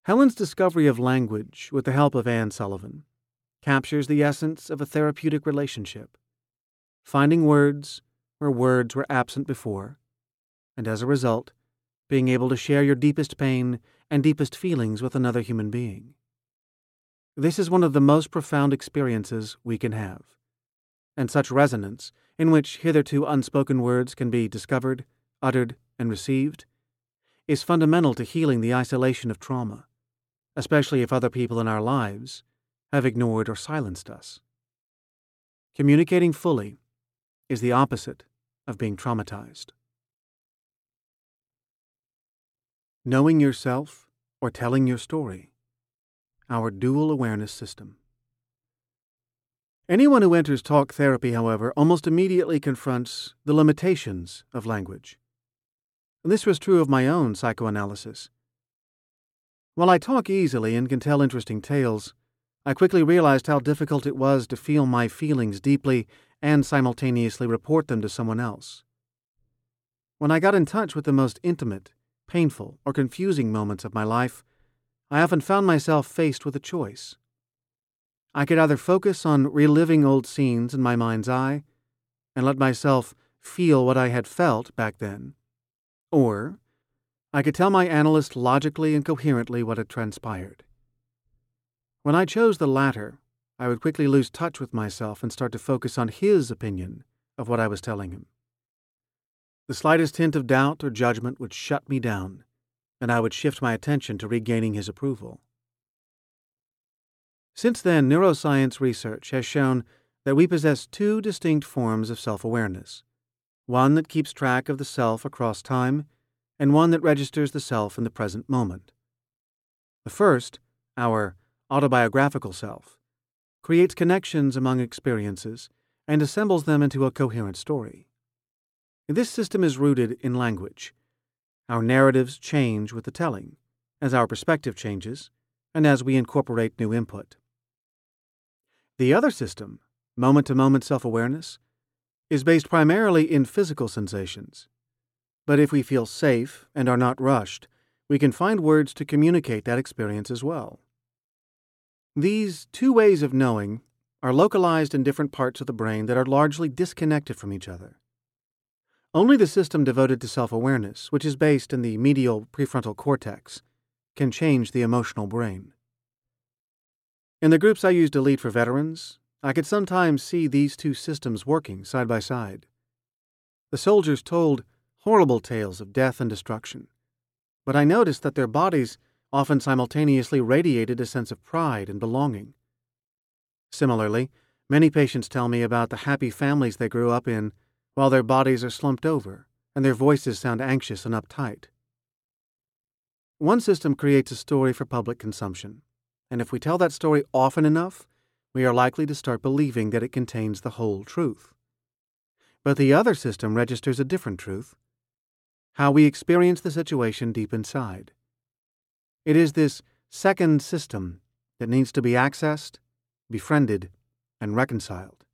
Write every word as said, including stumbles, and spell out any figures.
Helen's discovery of language, with the help of Anne Sullivan, captures the essence of a therapeutic relationship, finding words where words were absent before, and as a result, being able to share your deepest pain and deepest feelings with another human being. This is one of the most profound experiences we can have, and such resonance, in which hitherto unspoken words can be discovered, uttered, and received, is fundamental to healing the isolation of trauma, especially if other people in our lives have ignored or silenced us. Communicating fully is the opposite of being traumatized. Knowing yourself or telling your story, our dual awareness system. Anyone who enters talk therapy, however, almost immediately confronts the limitations of language. This was true of my own psychoanalysis. While I talk easily and can tell interesting tales, I quickly realized how difficult it was to feel my feelings deeply and simultaneously report them to someone else. When I got in touch with the most intimate, painful, or confusing moments of my life, I often found myself faced with a choice. I could either focus on reliving old scenes in my mind's eye and let myself feel what I had felt back then, or I could tell my analyst logically and coherently what had transpired. When I chose the latter, I would quickly lose touch with myself and start to focus on his opinion of what I was telling him. The slightest hint of doubt or judgment would shut me down, and I would shift my attention to regaining his approval. Since then, neuroscience research has shown that we possess two distinct forms of self-awareness, one that keeps track of the self across time, and one that registers the self in the present moment. The first, our autobiographical self, creates connections among experiences and assembles them into a coherent story. This system is rooted in language. Our narratives change with the telling, as our perspective changes, and as we incorporate new input. The other system, moment-to-moment self-awareness, is based primarily in physical sensations. But if we feel safe and are not rushed, we can find words to communicate that experience as well. These two ways of knowing are localized in different parts of the brain that are largely disconnected from each other. Only the system devoted to self-awareness, which is based in the medial prefrontal cortex, can change the emotional brain. In the groups I used to lead for veterans, I could sometimes see these two systems working side by side. The soldiers told horrible tales of death and destruction, but I noticed that their bodies often simultaneously radiated a sense of pride and belonging. Similarly, many patients tell me about the happy families they grew up in while their bodies are slumped over and their voices sound anxious and uptight. One system creates a story for public consumption, and if we tell that story often enough, we are likely to start believing that it contains the whole truth. But the other system registers a different truth, how we experience the situation deep inside. It is this second system that needs to be accessed, befriended, and reconciled.